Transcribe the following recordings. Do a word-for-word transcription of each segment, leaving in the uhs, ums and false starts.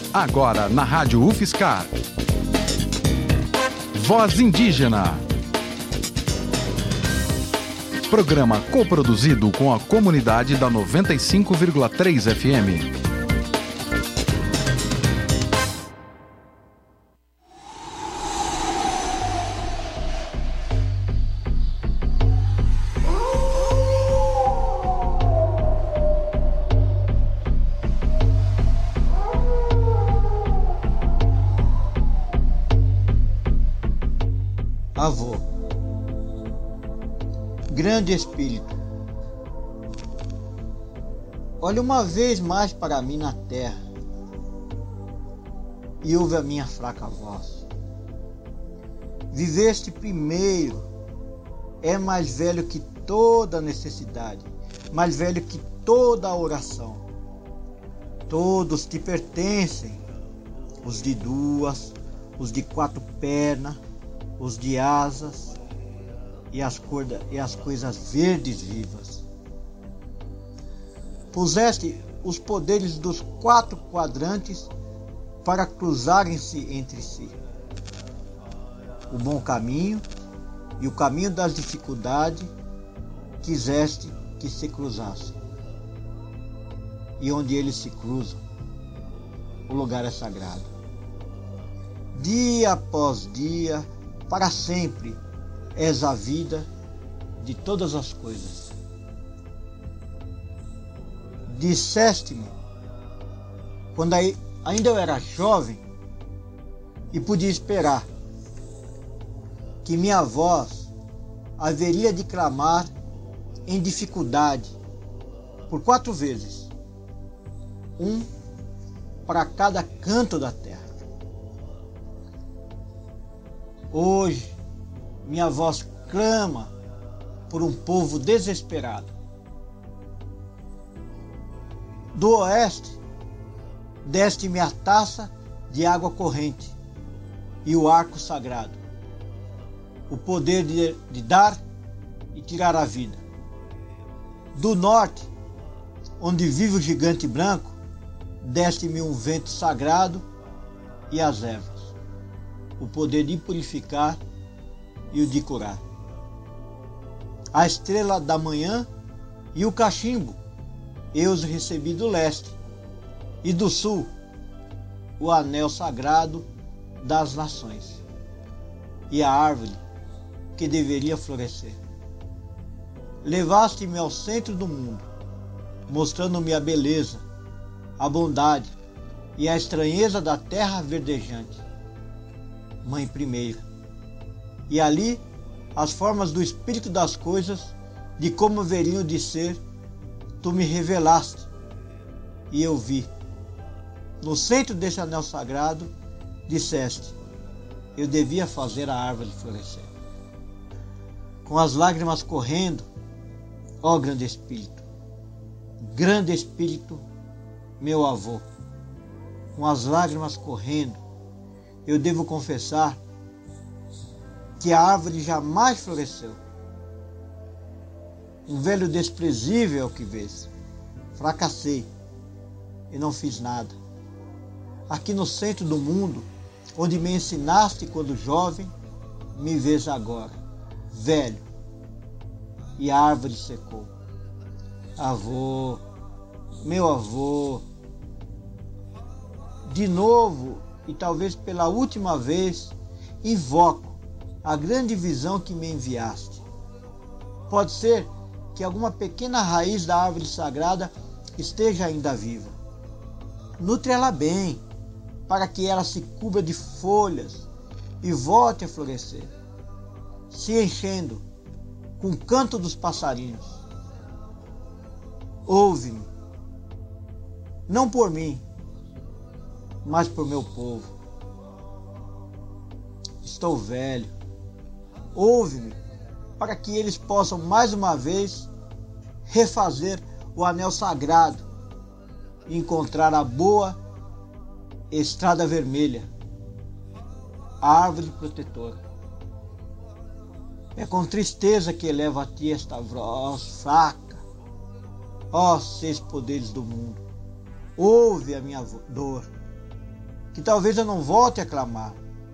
Agora na Rádio UFSCar. Voz Indígena. Programa coproduzido com a comunidade da noventa e cinco vírgula três F M. Avô, grande espírito, olha uma vez mais para mim na terra e ouve a minha fraca voz. Viveste primeiro, é mais velho que toda necessidade, mais velho que toda a oração. Todos te pertencem, os de duas, os de quatro pernas, os de asas e as, corda, e as coisas verdes vivas. Puseste os poderes dos quatro quadrantes para cruzarem-se entre si. O bom caminho e o caminho das dificuldades quiseste que se cruzassem. E onde eles se cruzam, o lugar é sagrado. Dia após dia, para sempre és a vida de todas as coisas. Disseste-me, quando ainda eu era jovem e podia esperar, que minha voz haveria de clamar em dificuldade por quatro vezes, um para cada canto da terra. Hoje, minha voz clama por um povo desesperado. Do oeste, deste-me a taça de água corrente e o arco sagrado, o poder de, de dar e tirar a vida. Do norte, onde vive o gigante branco, deste-me um vento sagrado e as ervas, o poder de purificar e o de curar. A estrela da manhã e o cachimbo eu os recebi do leste, e do sul o anel sagrado das nações e a árvore que deveria florescer. Levaste-me ao centro do mundo, mostrando-me a beleza, a bondade e a estranheza da terra verdejante, Mãe primeira, e ali as formas do espírito das coisas, de como haveriam de ser, tu me revelaste, e eu vi. No centro desse anel sagrado, disseste, eu devia fazer a árvore florescer. Com as lágrimas correndo, ó grande espírito, grande espírito, meu avô, com as lágrimas correndo, eu devo confessar que a árvore jamais floresceu. Um velho desprezível é o que vês. Fracassei e não fiz nada. Aqui no centro do mundo, onde me ensinaste quando jovem, me vês agora, velho, e a árvore secou. Avô, meu avô, de novo, e talvez pela última vez, invoco a grande visão que me enviaste. Pode ser que alguma pequena raiz da árvore sagrada esteja ainda viva. Nutre ela bem, para que ela se cubra de folhas e volte a florescer, se enchendo com o canto dos passarinhos. Ouve-me, não por mim, mas por meu povo. Estou velho. Ouve-me, para que eles possam mais uma vez refazer o anel sagrado e encontrar a boa estrada vermelha, a árvore protetora. É com tristeza que elevo a ti esta voz fraca. Ó seis poderes do mundo, ouve a minha dor que talvez eu não volte a clamar.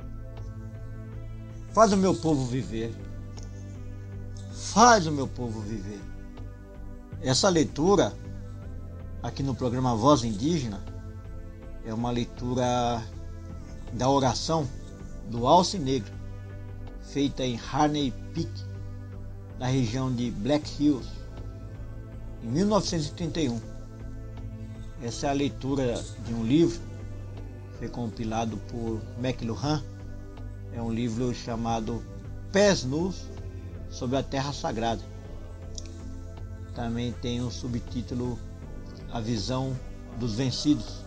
Faz o meu povo viver. Faz o meu povo viver. Essa leitura, aqui no programa Voz Indígena, é uma leitura da oração do Alce Negro, feita em Harney Peak, na região de Black Hills, em mil novecentos e trinta e um. Essa é a leitura de um livro que foi compilado por McLuhan. É um livro chamado Pés Nus sobre a Terra Sagrada. Também tem o subtítulo A Visão dos Vencidos,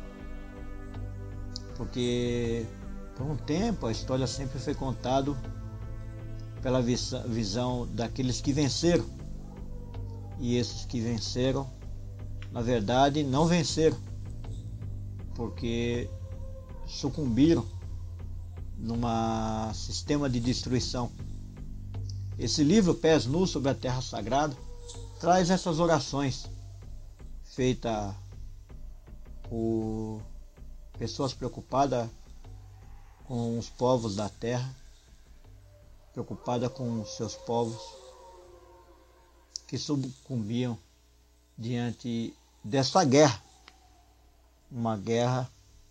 porque por um tempo a história sempre foi contada pela visão daqueles que venceram, e esses que venceram, na verdade, não venceram, porque sucumbiram num sistema de destruição. Esse livro, Pés Nus sobre a Terra Sagrada, traz essas orações feitas por pessoas preocupadas com os povos da terra, preocupadas com os seus povos que sucumbiam diante dessa guerra, uma guerra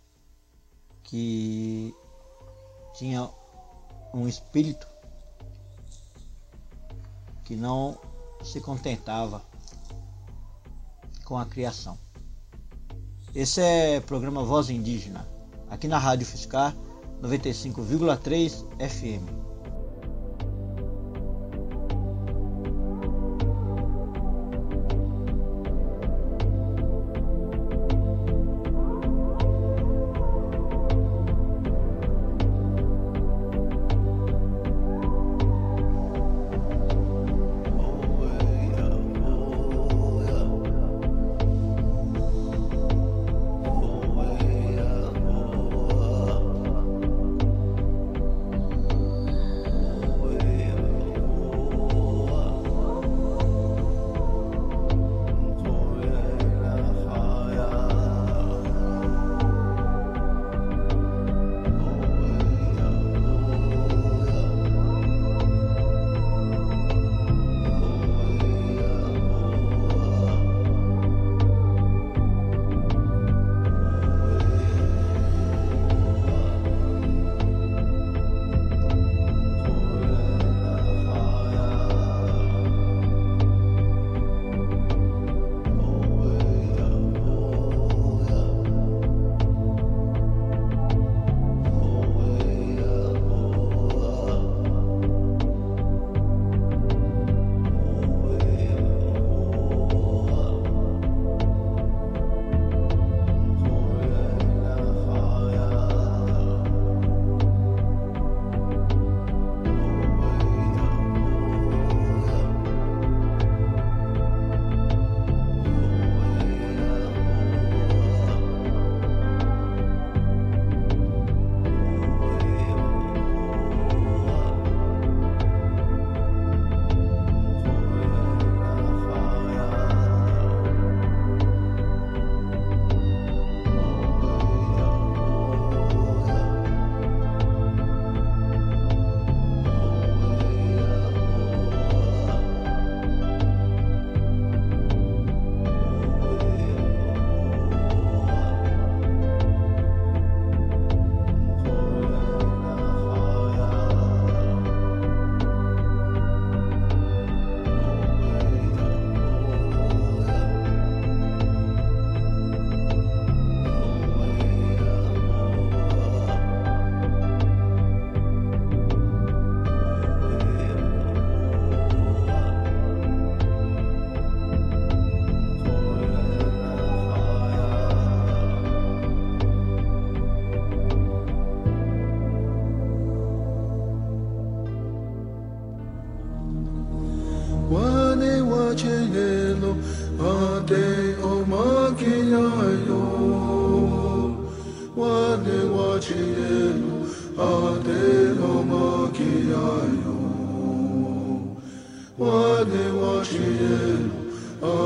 que tinha um espírito que não se contentava com a criação. Esse é o programa Voz Indígena, aqui na Rádio Fiscar noventa e cinco vírgula três F M.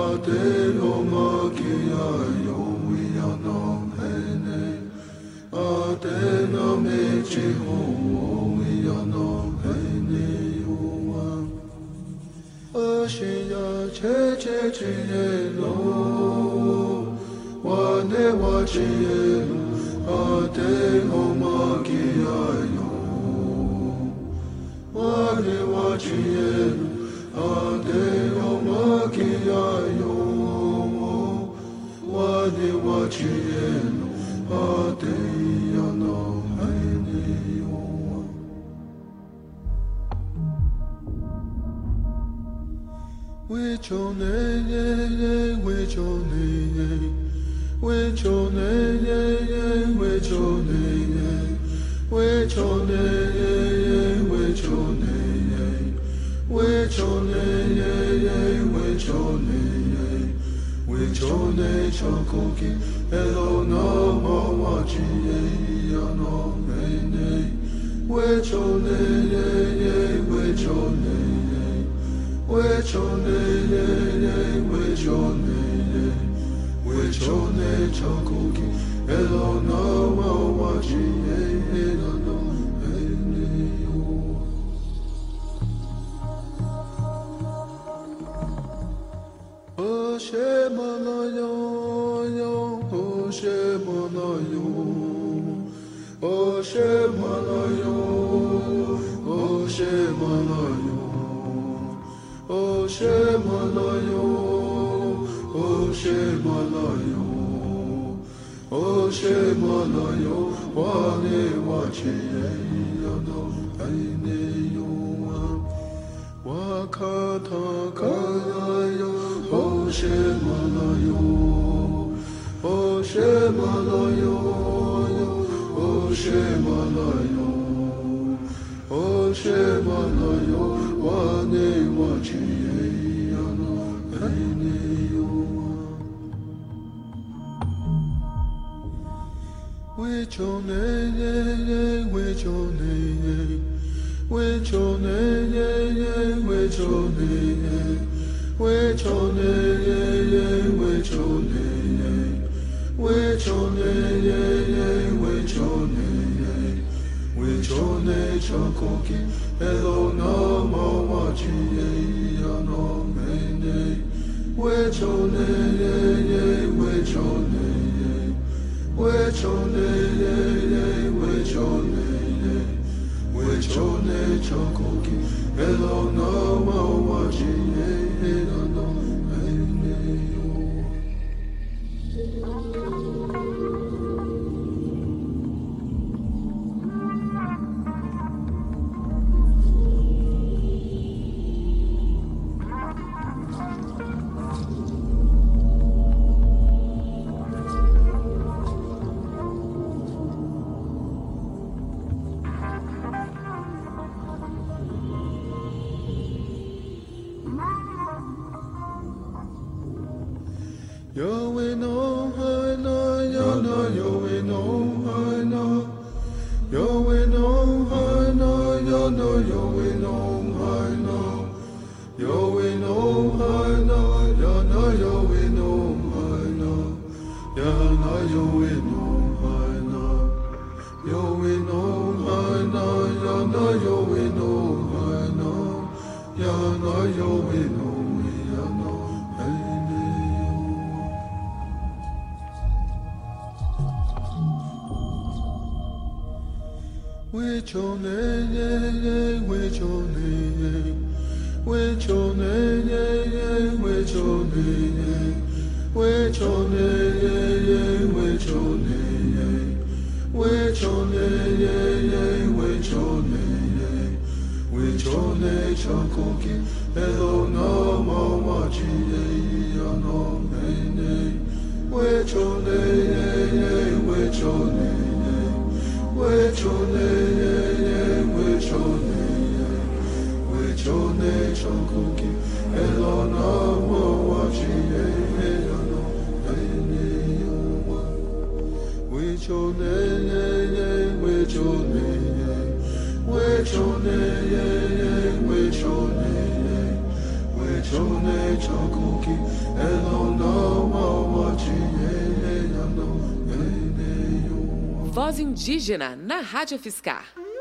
Oh Voz Indígena na Rádio Fiscar.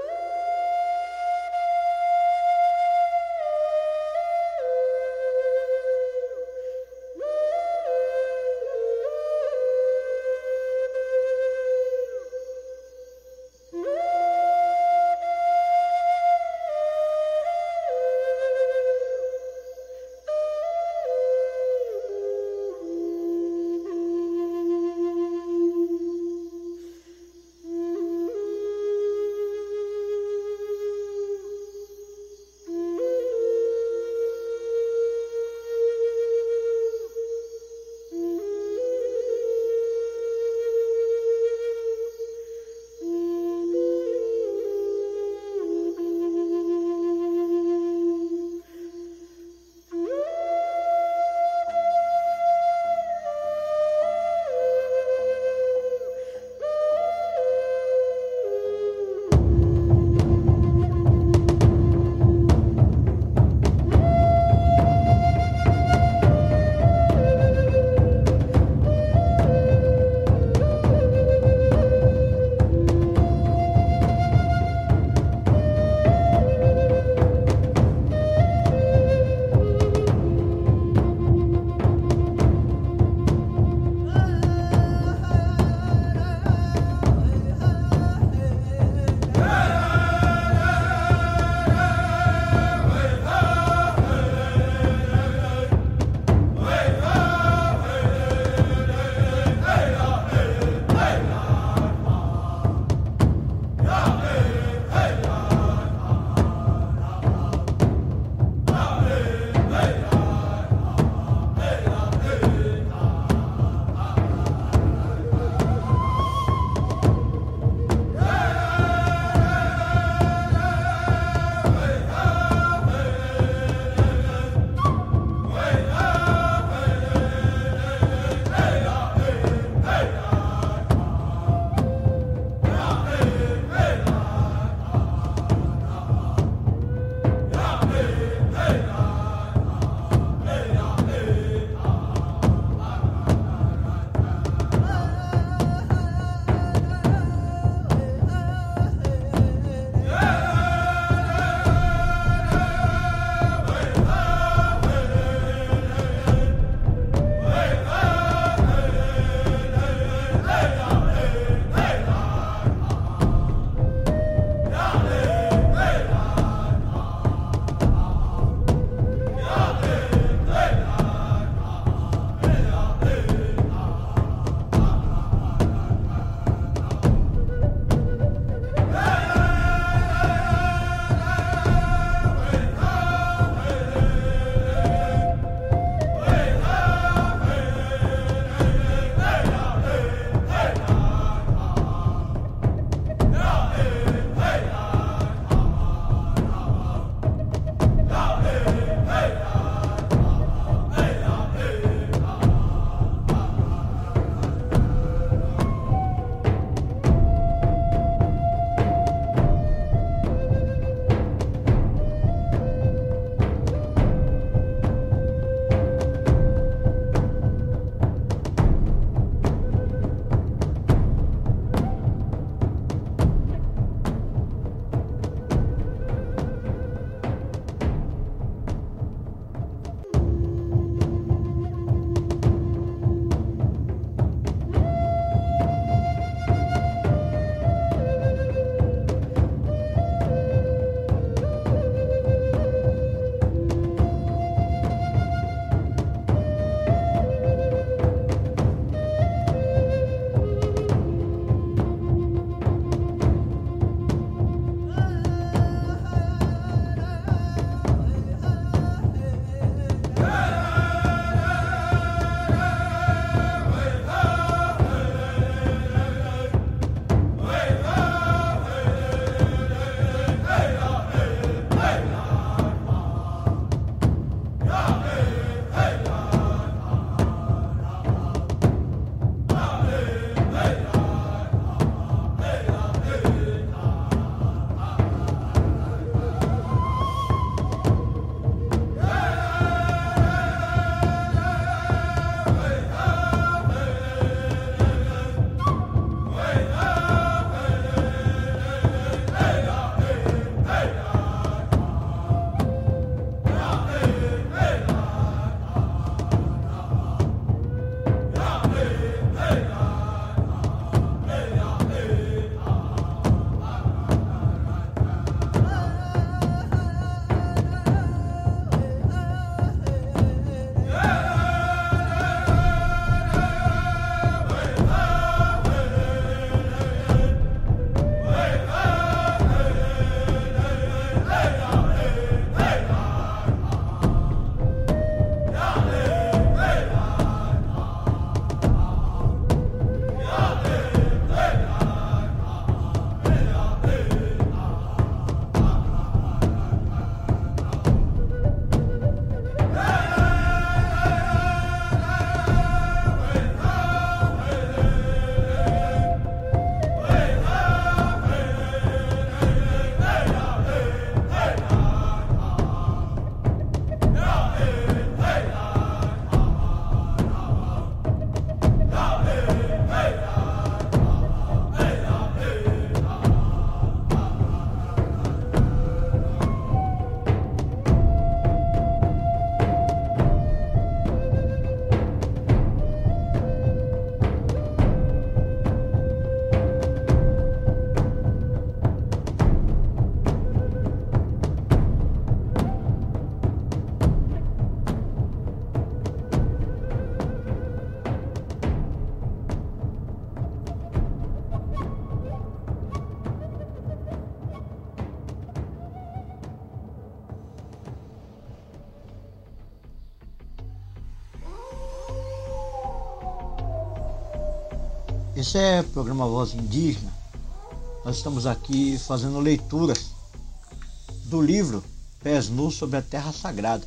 Esse é o programa Voz Indígena. Nós estamos aqui fazendo leituras do livro Pés Nus sobre a Terra Sagrada.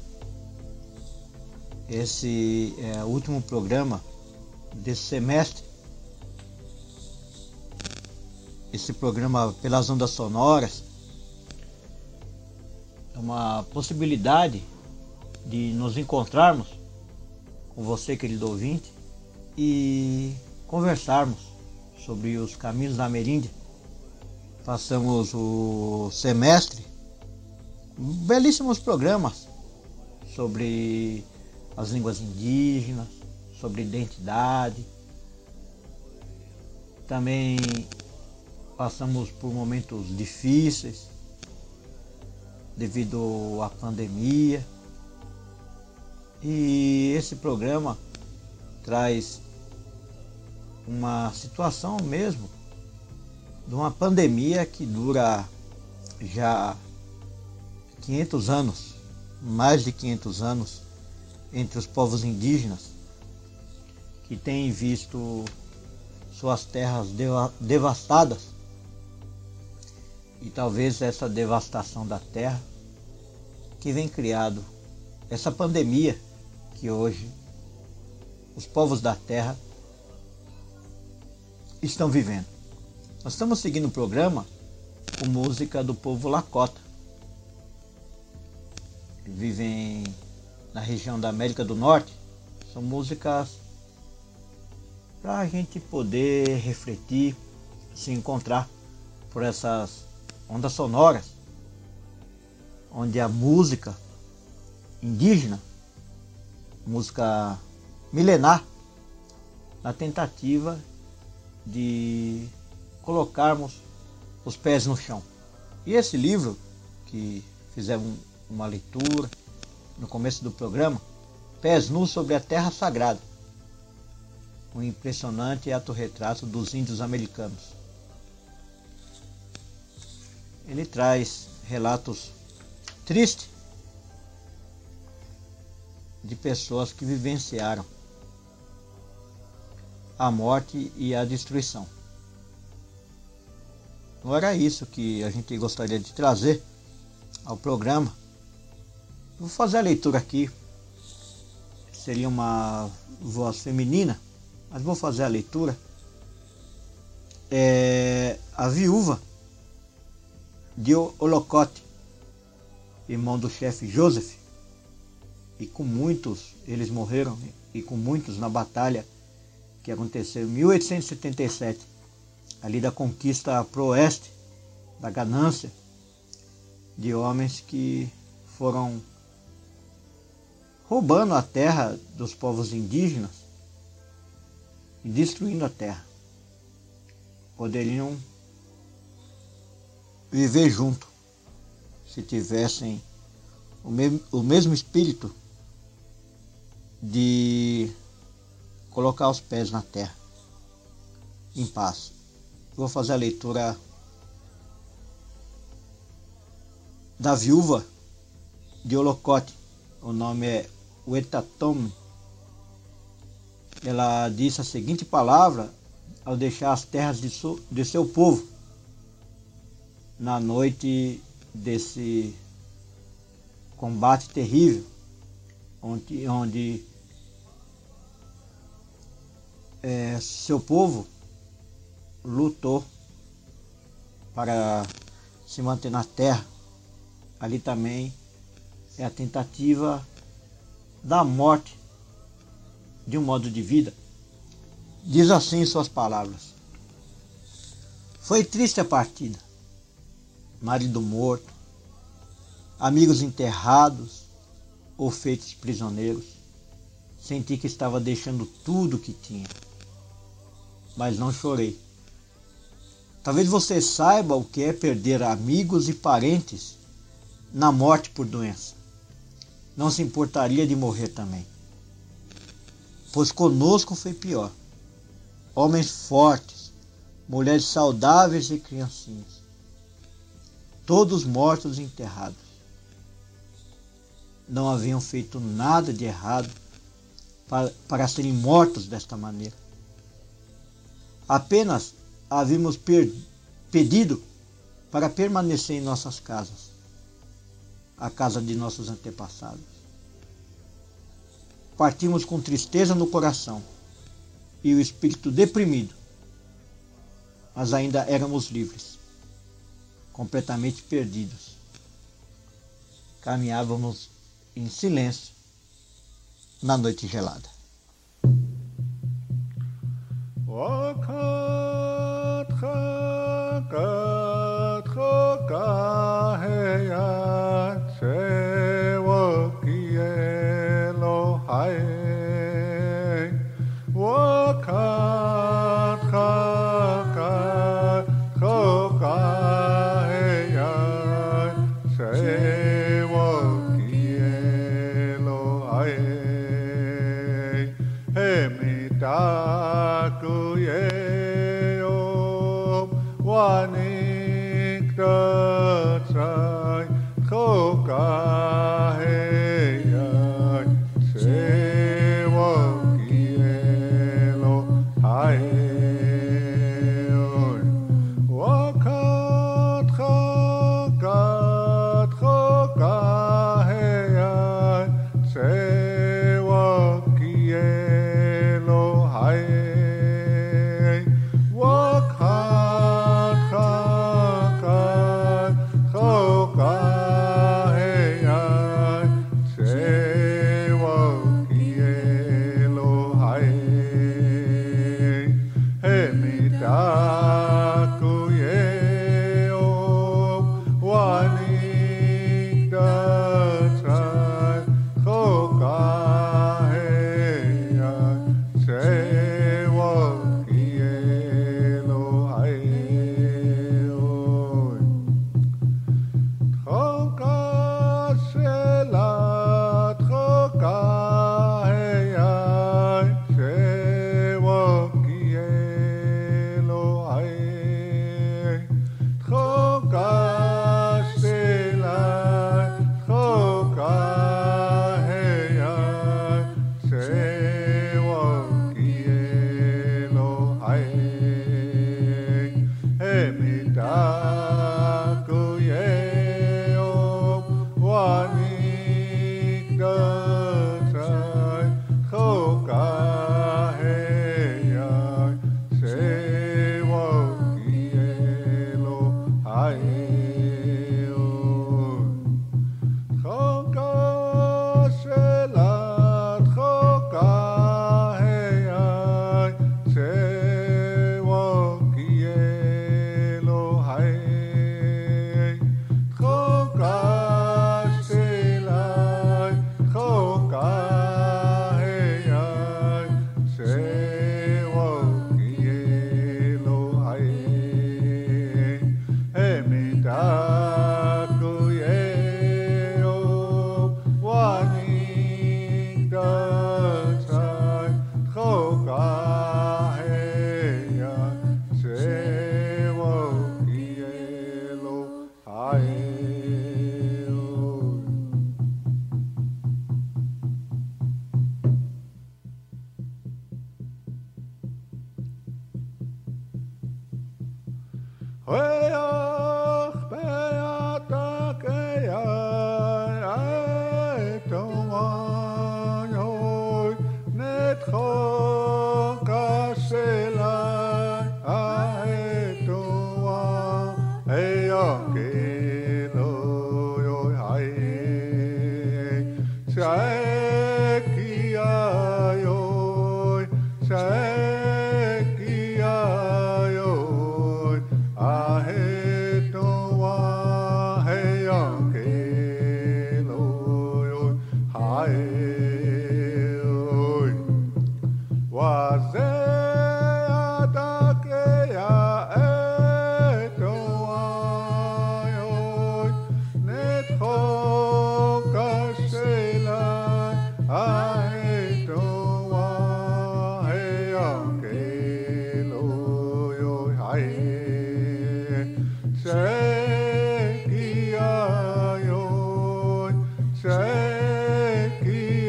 Esse é o último programa desse semestre. Esse programa pelas ondas sonoras é uma possibilidade de nos encontrarmos com você, querido ouvinte, e conversarmos sobre os caminhos da Ameríndia. Passamos o semestre belíssimos programas sobre as línguas indígenas, sobre identidade. Também passamos por momentos difíceis devido à pandemia. E esse programa traz uma situação mesmo de uma pandemia que dura já quinhentos anos, mais de quinhentos anos, entre os povos indígenas, que têm visto suas terras deva- devastadas. E talvez essa devastação da terra que vem criado, essa pandemia que hoje os povos da terra estão vivendo. Nós estamos seguindo o programa com música do povo Lakota, que vivem na região da América do Norte. São músicas para a gente poder refletir, se encontrar por essas ondas sonoras, onde a música indígena, música milenar, na tentativa de colocarmos os pés no chão. E esse livro, que fizemos uma leitura no começo do programa, Pés Nus sobre a Terra Sagrada, um impressionante autorretrato dos índios americanos. Ele traz relatos tristes de pessoas que vivenciaram a morte e a destruição. Não era isso que a gente gostaria de trazer ao programa. Vou fazer a leitura aqui. Seria uma voz feminina, mas vou fazer a leitura. É a viúva de Holocote, irmão do chefe Joseph, e com muitos, eles morreram, e com muitos na batalha que aconteceu em mil oitocentos e setenta e sete, ali da conquista pro oeste, da ganância de homens que foram roubando a terra dos povos indígenas e destruindo a terra. Poderiam viver junto se tivessem o mesmo, o mesmo espírito de colocar os pés na terra em paz. Vou fazer a leitura da viúva de Holocote. O nome é Wetatom. Ela disse a seguinte palavra ao deixar as terras de, su, de seu povo na noite desse combate terrível, onde, onde é, seu povo lutou para se manter na terra. Ali também é a tentativa da morte de um modo de vida. Diz assim em suas palavras: foi triste a partida, marido morto, amigos enterrados ou feitos prisioneiros. Senti que estava deixando tudo o que tinha, mas não chorei. Talvez você saiba o que é perder amigos e parentes na morte por doença. Não se importaria de morrer também, pois conosco foi pior. Homens fortes, mulheres saudáveis e criancinhas, todos mortos e enterrados. Não haviam feito nada de errado para, para serem mortos desta maneira. Apenas havíamos per- pedido para permanecer em nossas casas, a casa de nossos antepassados. Partimos com tristeza no coração e o espírito deprimido, mas ainda éramos livres, completamente perdidos. Caminhávamos em silêncio na noite gelada.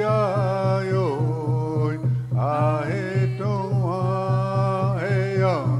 Ae toa, e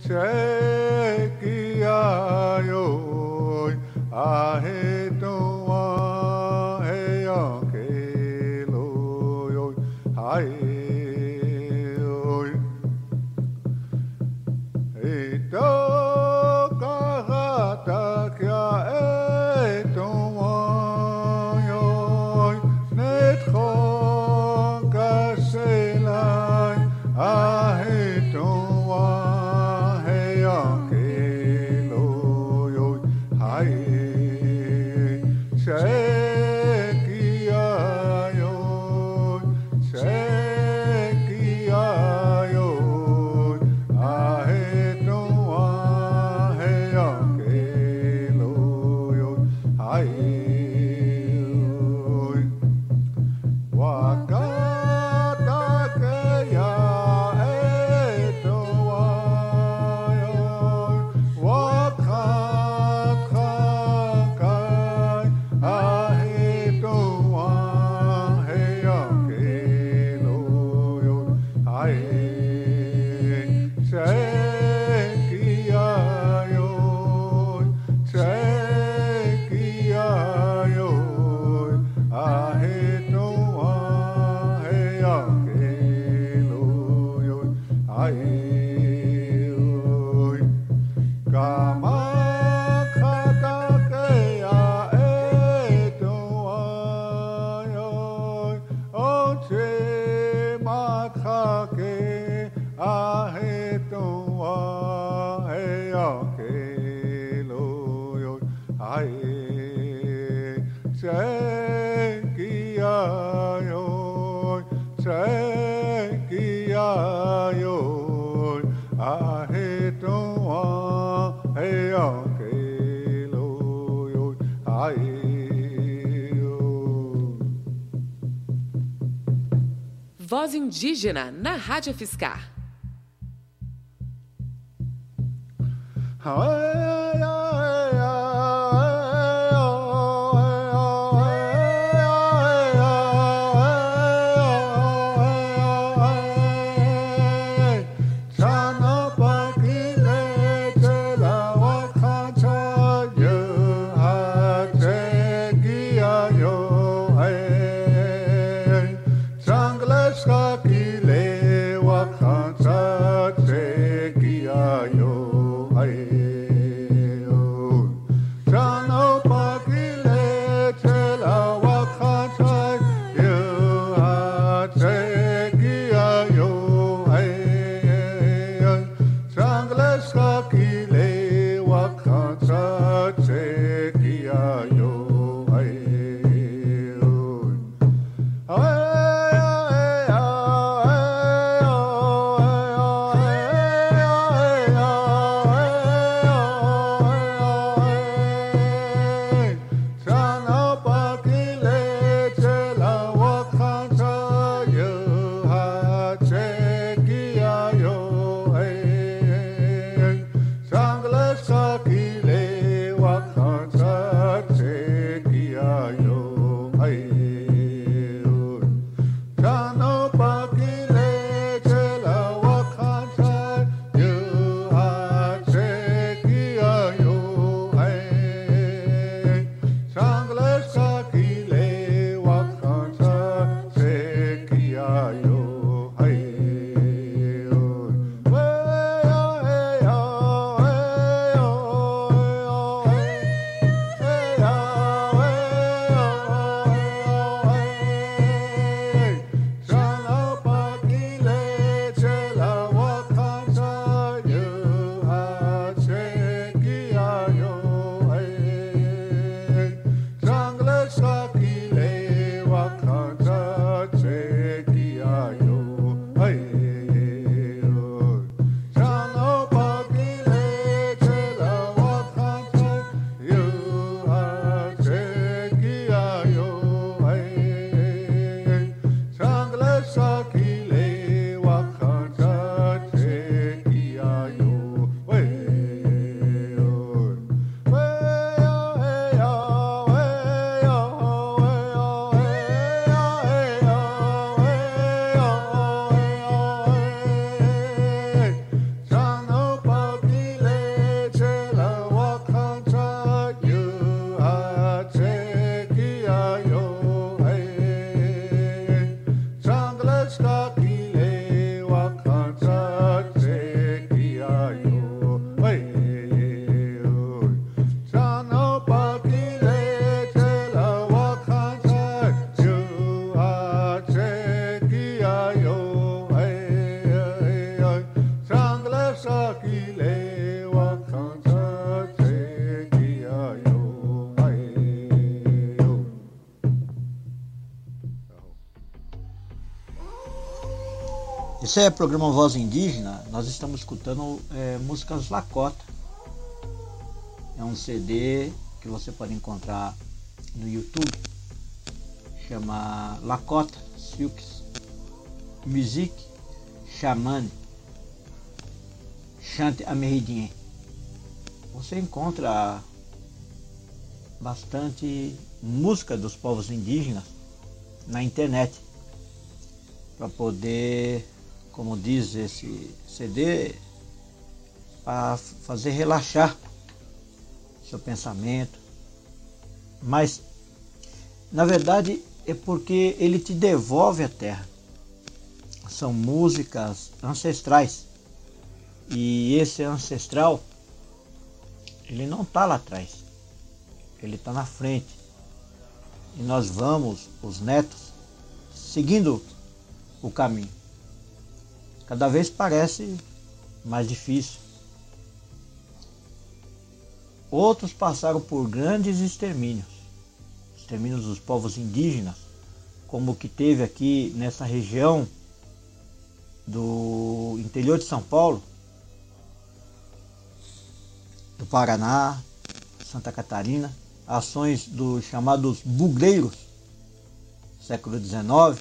Voz indígena na Rádio Fiscar. Yo, Esse é o programa Voz Indígena. Nós estamos escutando é, músicas Lakota. É um C D que você pode encontrar no YouTube. Chama Lakota Silks Music Shaman Chante Ameridien. Você encontra bastante música dos povos indígenas na internet para poder, como diz esse C D, para fazer relaxar seu pensamento. Mas na verdade é porque ele te devolve a terra. São músicas ancestrais. E esse ancestral, ele não está lá atrás. Ele está na frente. E nós vamos, os netos, seguindo o caminho. Cada vez parece mais difícil. Outros passaram por grandes extermínios. Extermínios dos povos indígenas, como o que teve aqui nessa região do interior de São Paulo, do Paraná, Santa Catarina, ações dos chamados bugreiros, século dezenove,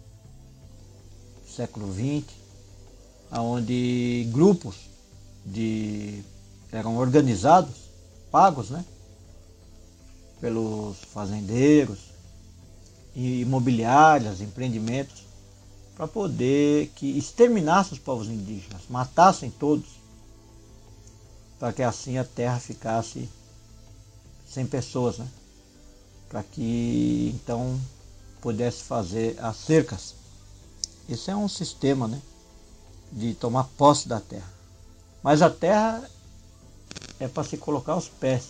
século vinte, onde grupos de, eram organizados, pagos, né, pelos fazendeiros, imobiliárias, empreendimentos, para poder que exterminassem os povos indígenas, matassem todos, para que assim a terra ficasse sem pessoas, né? Para que então pudesse fazer as cercas. Esse é um sistema, né, de tomar posse da terra. Mas a terra é para se colocar os pés.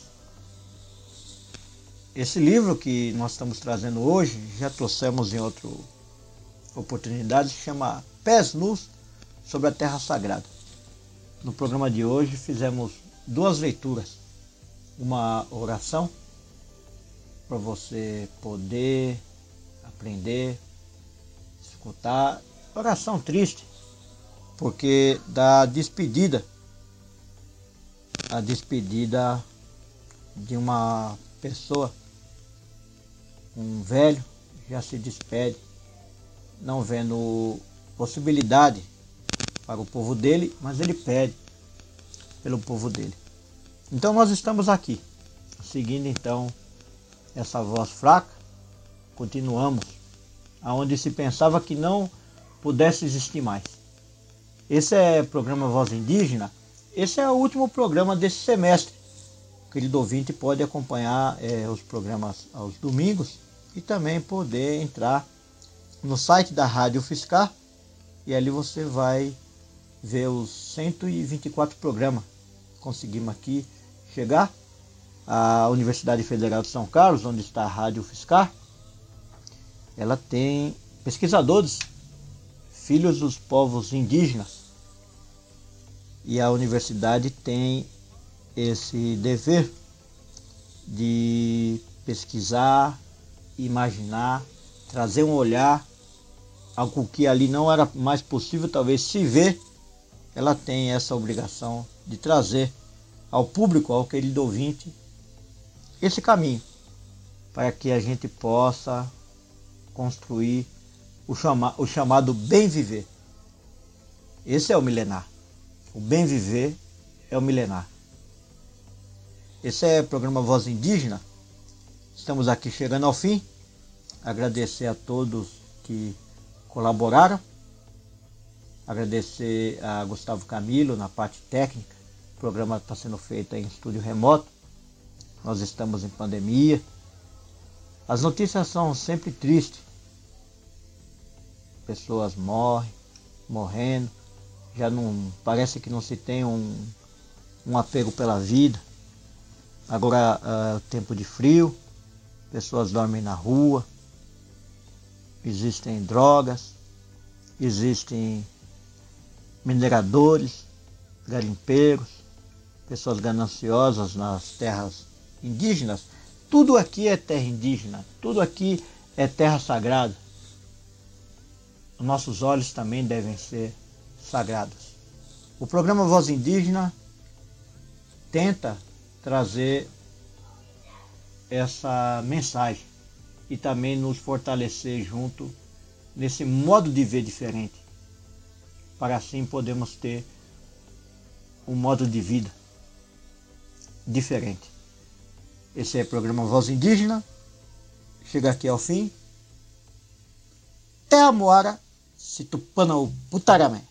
Esse livro que nós estamos trazendo hoje, já trouxemos em outra oportunidade, se chama Pés Nus sobre a Terra Sagrada. No programa de hoje fizemos duas leituras. Uma oração para você poder aprender, escutar. Oração triste, porque da despedida, a despedida de uma pessoa, um velho já se despede, não vendo possibilidade para o povo dele, mas ele pede pelo povo dele. Então nós estamos aqui, seguindo então essa voz fraca, continuamos aonde se pensava que não pudesse existir mais. Esse é o programa Voz Indígena. Esse é o último programa desse semestre. O querido ouvinte pode acompanhar é, os programas aos domingos e também poder entrar no site da Rádio Fiscar, e ali você vai ver os cento e vinte e quatro programas. Conseguimos aqui chegar à Universidade Federal de São Carlos, onde está a Rádio Fiscar. Ela tem pesquisadores, filhos dos povos indígenas, e a universidade tem esse dever de pesquisar, imaginar, trazer um olhar, algo que ali não era mais possível talvez se ver. Ela tem essa obrigação de trazer ao público, ao querido ouvinte, esse caminho, para que a gente possa construir o, chama, o chamado bem viver. Esse é o milenar. O bem viver é o milenar. Esse é o programa Voz Indígena. Estamos aqui chegando ao fim. Agradecer a todos que colaboraram. Agradecer a Gustavo Camilo na parte técnica. O programa está sendo feito em estúdio remoto. Nós estamos em pandemia. As notícias são sempre tristes. Pessoas morrem, morrendo. Já não parece que não se tem um, um apego pela vida. Agora é uh, tempo de frio, pessoas dormem na rua, existem drogas, existem mineradores, garimpeiros, pessoas gananciosas nas terras indígenas. Tudo aqui é terra indígena, tudo aqui é terra sagrada. Os nossos olhos também devem ser sagrados. O programa Voz Indígena tenta trazer essa mensagem e também nos fortalecer junto nesse modo de ver diferente, para assim podermos ter um modo de vida diferente. Esse é o programa Voz Indígena. Chega aqui ao fim. Até a moara, se tupana o putaramé.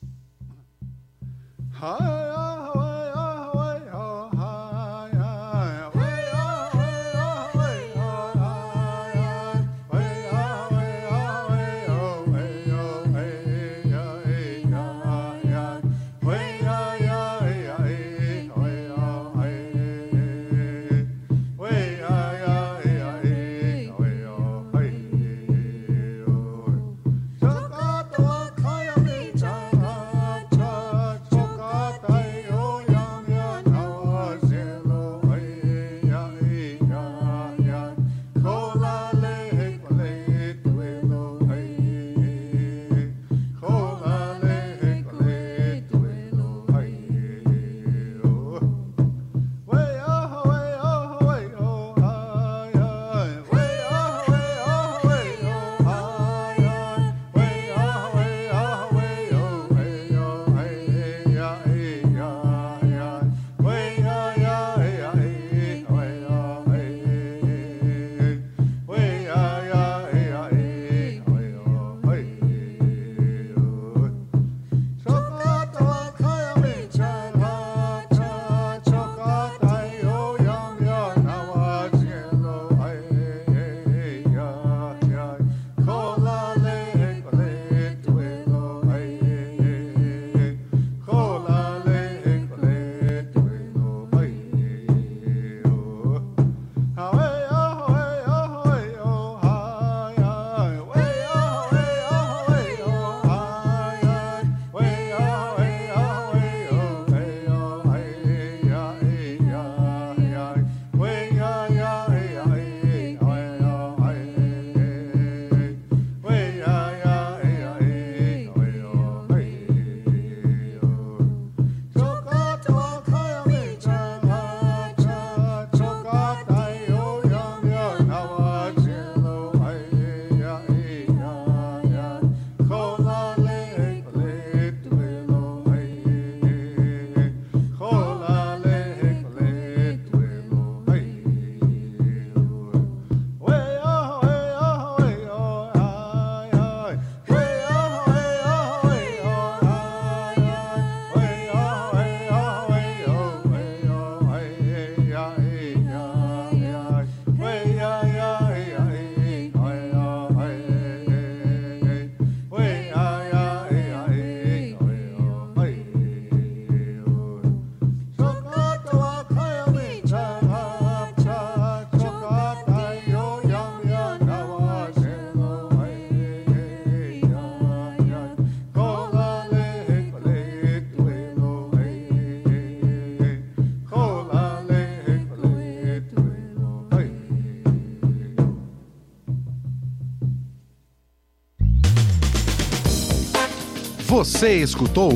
Você escutou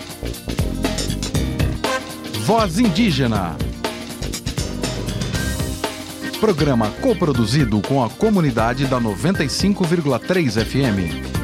Voz Indígena, programa coproduzido com a comunidade da noventa e cinco vírgula três F M.